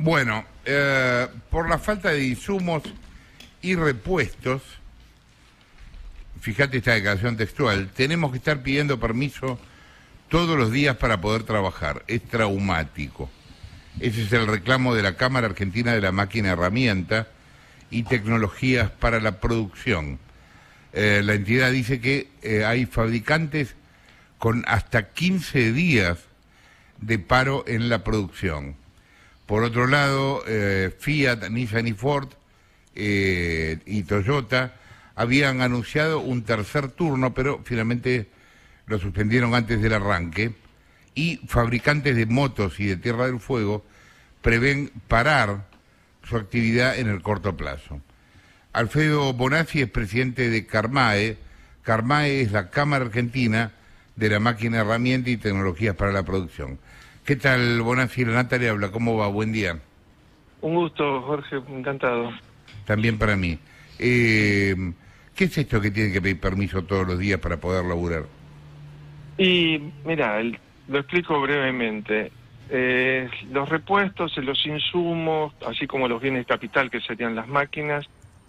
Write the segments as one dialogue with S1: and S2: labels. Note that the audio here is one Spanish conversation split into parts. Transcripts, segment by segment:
S1: Bueno, por la falta de insumos y repuestos, fíjate esta declaración textual, tenemos que estar pidiendo permiso todos los días para poder trabajar. Es traumático. Ese es el reclamo de la Cámara Argentina de la Máquina Herramienta y Tecnologías para la Producción. La entidad dice que hay fabricantes con hasta 15 días de paro en la producción. Por otro lado, Fiat, Nissan y Ford y Toyota habían anunciado un tercer turno, pero finalmente lo suspendieron antes del arranque. Y fabricantes de motos y de Tierra del Fuego prevén parar su actividad en el corto plazo. Alfredo Bonazzi es presidente de Carmae. Carmae es la Cámara Argentina de la Máquina Herramienta y Tecnologías para la Producción. ¿Qué tal, Bonazzi? Renata le habla. ¿Cómo va? Buen día.
S2: Un gusto, Jorge. Encantado.
S1: También para mí. ¿Qué es esto que tienen que pedir permiso todos los días para poder laburar?
S2: Y mira, lo explico brevemente. Los repuestos, los insumos, así como los bienes de capital, que serían las máquinas,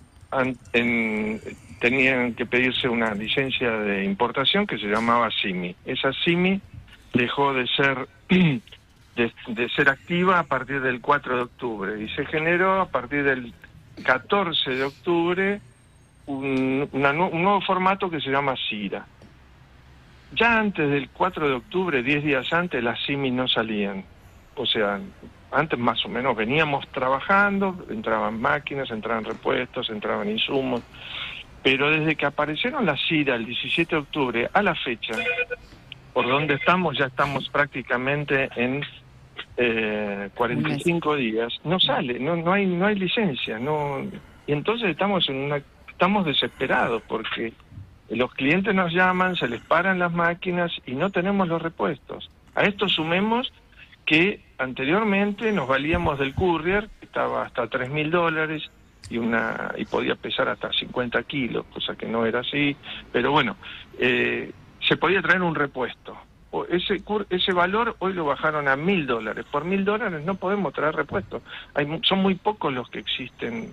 S2: tenían que pedirse una licencia de importación que se llamaba SIMI. Esa SIMI dejó de ser de ser activa a partir del 4 de octubre y se generó a partir del 14 de octubre un nuevo formato que se llama CIRA. Ya antes del 4 de octubre, 10 días antes, las SIMI no salían. O sea, antes más o menos veníamos trabajando, entraban máquinas, entraban repuestos, entraban insumos, pero desde que aparecieron las CIRA el 17 de octubre a la fecha, por donde estamos, ya estamos prácticamente en 45 días, no sale, no hay licencia, y entonces estamos desesperados porque los clientes nos llaman, se les paran las máquinas y no tenemos los repuestos. A esto sumemos que anteriormente nos valíamos del courier, que estaba hasta $3.000 y podía pesar hasta 50 kilos, cosa que no era así, pero bueno, se podía traer un repuesto. Ese valor hoy lo bajaron a $1.000. Por $1.000 no podemos traer repuestos. Son muy pocos los que existen.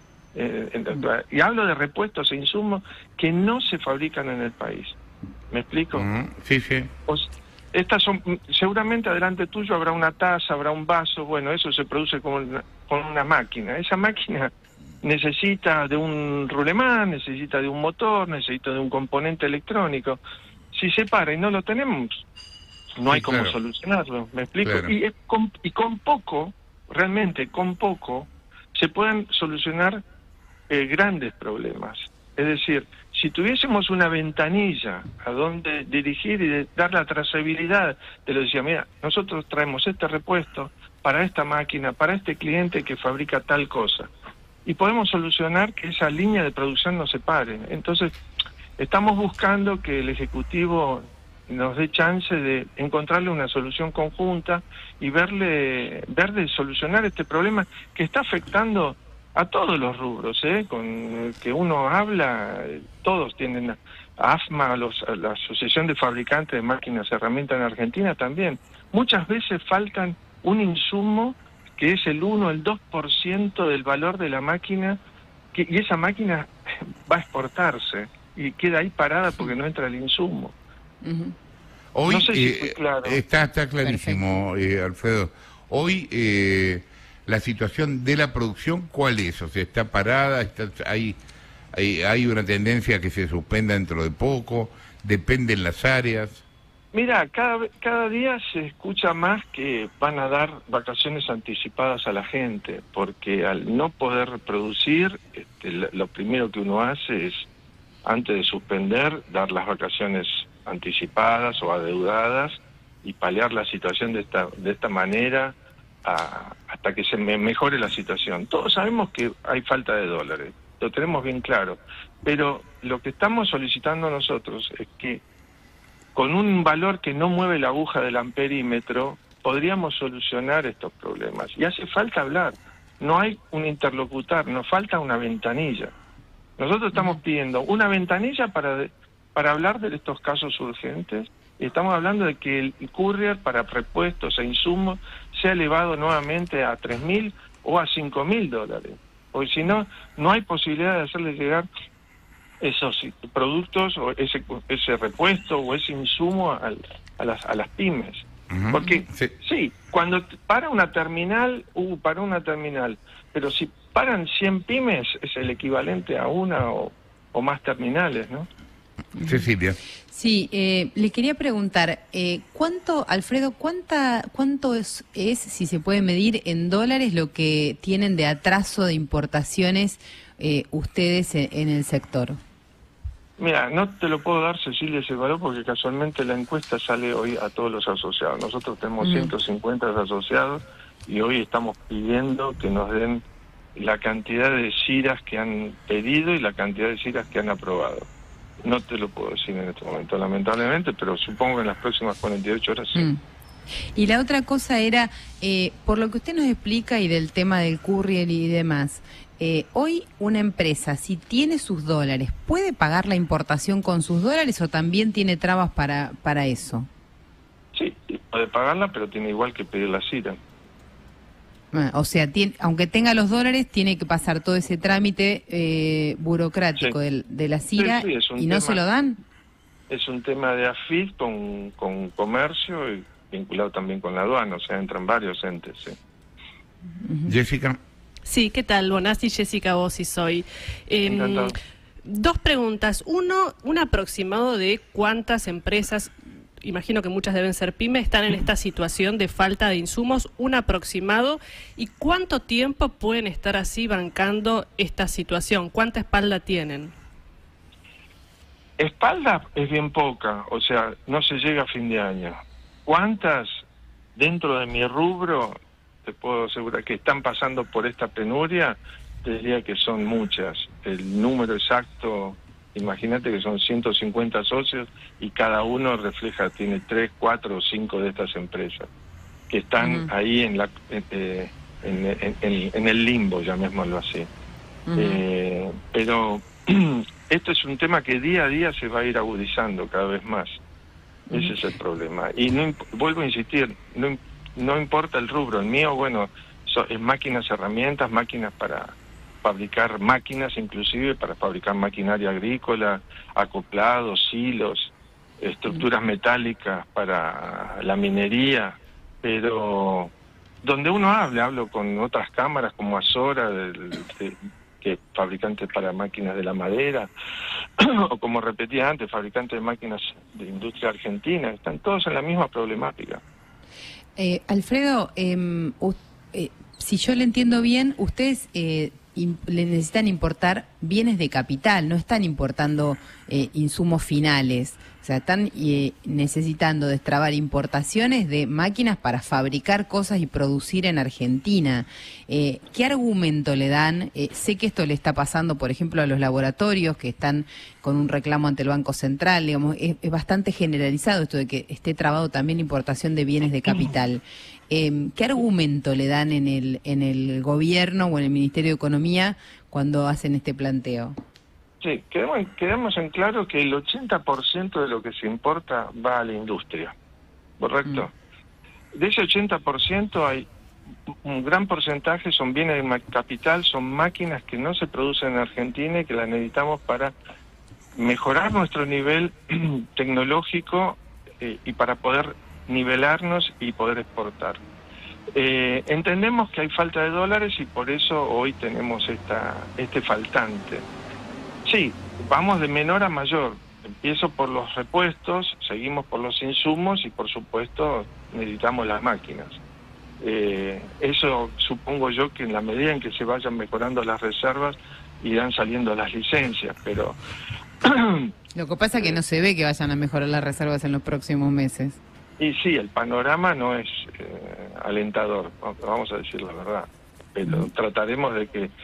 S2: Y hablo de repuestos e insumos que no se fabrican en el país. ¿Me explico?
S1: Sí, sí.
S2: Estas son, seguramente adelante tuyo habrá una taza, habrá un vaso, bueno, eso se produce con una máquina. Esa máquina necesita de un rulemán, necesita de un motor, necesita de un componente electrónico. Si se para y no lo tenemos, no hay cómo solucionarlo, ¿me explico? Claro. Y con poco, realmente con poco, se pueden solucionar grandes problemas. Es decir, si tuviésemos una ventanilla a donde dirigir y dar la trazabilidad, te lo decía, mira, nosotros traemos este repuesto para esta máquina, para este cliente que fabrica tal cosa, y podemos solucionar que esa línea de producción no se pare. Entonces, estamos buscando que el Ejecutivo nos dé chance de encontrarle una solución conjunta y ver de solucionar este problema que está afectando a todos los rubros, con que uno habla, todos tienen AFMA, la Asociación de Fabricantes de Máquinas y Herramientas en Argentina también. Muchas veces faltan un insumo que es el 1, el 2% del valor de la máquina, y esa máquina va a exportarse y queda ahí parada porque no entra el insumo.
S1: Hoy
S2: no sé si fue claro.
S1: Está clarísimo, Alfredo. Hoy la situación de la producción, ¿cuál es? O sea, ¿está parada? ¿Hay una tendencia a que se suspenda dentro de poco? ¿Dependen las áreas?
S2: Mira, cada día se escucha más que van a dar vacaciones anticipadas a la gente, porque al no poder producir, lo primero que uno hace es, antes de suspender, dar las vacaciones anticipadas o adeudadas y paliar la situación de esta manera hasta que se mejore la situación. Todos sabemos que hay falta de dólares, lo tenemos bien claro, pero lo que estamos solicitando nosotros es que con un valor que no mueve la aguja del amperímetro podríamos solucionar estos problemas. Y hace falta hablar, no hay un interlocutor, nos falta una ventanilla. Nosotros estamos pidiendo una ventanilla para hablar de estos casos urgentes, y estamos hablando de que el courier para repuestos e insumos sea elevado nuevamente a $3.000 o a $5.000, porque si no, no hay posibilidad de hacerle llegar esos productos o ese repuesto o ese insumo a las pymes. Porque sí, cuando para una terminal, pero si paran 100 pymes es el equivalente a una o más terminales, ¿no?
S1: Cecilia.
S3: Sí, le quería preguntar, Alfredo, ¿cuánto es, si se puede medir en dólares, lo que tienen de atraso de importaciones ustedes en el sector?
S2: Mira, no te lo puedo dar, Cecilia, ese valor, porque casualmente la encuesta sale hoy a todos los asociados. Nosotros tenemos 150 asociados y hoy estamos pidiendo que nos den la cantidad de CIRAs que han pedido y la cantidad de CIRAs que han aprobado. No te lo puedo decir en este momento, lamentablemente, pero supongo que en las próximas 48 horas sí.
S3: Y la otra cosa era, por lo que usted nos explica y del tema del courier y demás, hoy una empresa, si tiene sus dólares, ¿puede pagar la importación con sus dólares o también tiene trabas para eso?
S2: Sí, puede pagarla, pero tiene igual que pedir la CIRA.
S3: O sea, aunque tenga los dólares, tiene que pasar todo ese trámite burocrático de la CIRA y no se lo dan.
S2: Es un tema de AFIP con comercio y vinculado también con la aduana, o sea, entran varios entes. ¿Sí?
S1: Jessica.
S4: Sí, ¿qué tal? Bonassi, Jessica Bossi soy. Dos preguntas. Uno, un aproximado de cuántas empresas, imagino que muchas deben ser pymes, están en esta situación de falta de insumos, un aproximado, y cuánto tiempo pueden estar así bancando esta situación, cuánta espalda tienen.
S2: Espalda es bien poca, o sea, no se llega a fin de año. ¿Cuántas dentro de mi rubro, te puedo asegurar, que están pasando por esta penuria? Te diría que son muchas. El número exacto, imagínate que son 150 socios y cada uno tiene 3, 4 o 5 de estas empresas que están ahí en el limbo, llamémoslo así. Pero esto es un tema que día a día se va a ir agudizando cada vez más. Ese es el problema. Y vuelvo a insistir, no importa el rubro. El mío, bueno, es máquinas, herramientas, máquinas para fabricar máquinas, inclusive para fabricar maquinaria agrícola, acoplados, hilos, estructuras metálicas para la minería, pero donde uno hablo con otras cámaras como Azora, que fabricantes para máquinas de la madera, o como repetía antes, fabricantes de máquinas de industria argentina, están todos en la misma problemática.
S3: Alfredo, si yo le entiendo bien, ustedes le necesitan importar bienes de capital, no están importando insumos finales. O sea, están necesitando destrabar importaciones de máquinas para fabricar cosas y producir en Argentina. ¿Qué argumento le dan? Sé que esto le está pasando, por ejemplo, a los laboratorios que están con un reclamo ante el Banco Central. Digamos, es bastante generalizado esto de que esté trabado también la importación de bienes de capital. ¿Qué argumento le dan en el gobierno o en el Ministerio de Economía cuando hacen este planteo?
S2: Sí, quedamos en claro que el 80% de lo que se importa va a la industria, ¿correcto? De ese 80% hay un gran porcentaje, son bienes de capital, son máquinas que no se producen en Argentina y que las necesitamos para mejorar nuestro nivel tecnológico y para poder nivelarnos y poder exportar. Entendemos que hay falta de dólares y por eso hoy tenemos este faltante. Sí, vamos de menor a mayor. Empiezo por los repuestos, seguimos por los insumos y por supuesto necesitamos las máquinas. Eso supongo yo que en la medida en que se vayan mejorando las reservas irán saliendo las licencias, pero...
S3: Lo que pasa es que no se ve que vayan a mejorar las reservas en los próximos meses.
S2: Y sí, el panorama no es alentador, vamos a decir la verdad, pero trataremos de que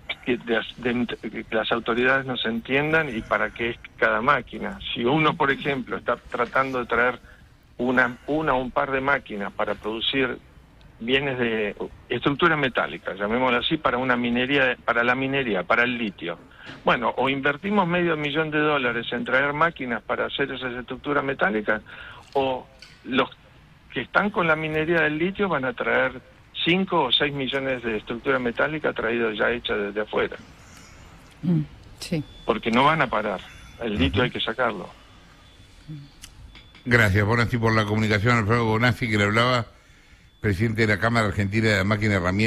S2: las autoridades nos entiendan y para qué es cada máquina. Si uno, por ejemplo, está tratando de traer una o un par de máquinas para producir bienes de estructura metálica, llamémoslo así, para la minería, para el litio. Bueno, o invertimos $500,000 en traer máquinas para hacer esas estructuras metálicas, o los que están con la minería del litio van a traer 5 o 6 millones de estructura metálica traídas ya hechas desde afuera.
S3: Sí.
S2: Porque no van a parar. El litio hay que sacarlo.
S1: Gracias, Bonazzi, por la comunicación. Alfredo Bonazzi, que le hablaba, presidente de la Cámara Argentina de la Máquina Herramienta.